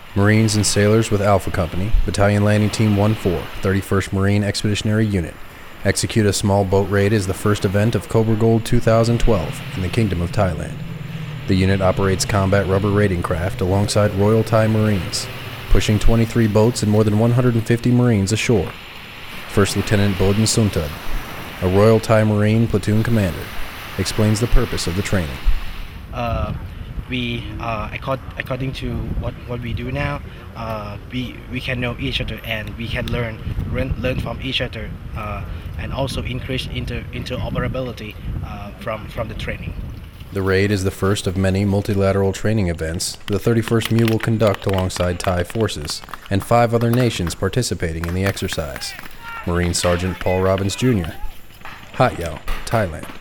Marines and sailors with Alpha Company, Battalion Landing Team 1-4, 31st Marine Expeditionary Unit, execute a small boat raid as the first event of Cobra Gold 2012 in the Kingdom of Thailand. The unit operates combat rubber raiding craft alongside Royal Thai Marines, pushing 23 boats and more than 150 Marines ashore. First Lieutenant Bodin Suntud, a Royal Thai Marine platoon commander, explains the purpose of the training. According to what we do now, we can know each other and we can learn from each other, and also increase interoperability from the training. The raid is the first of many multilateral training events the 31st MU will conduct alongside Thai forces and 5 other nations participating in the exercise. Marine Sergeant Paul Robbins Jr., Hat Yao, Thailand.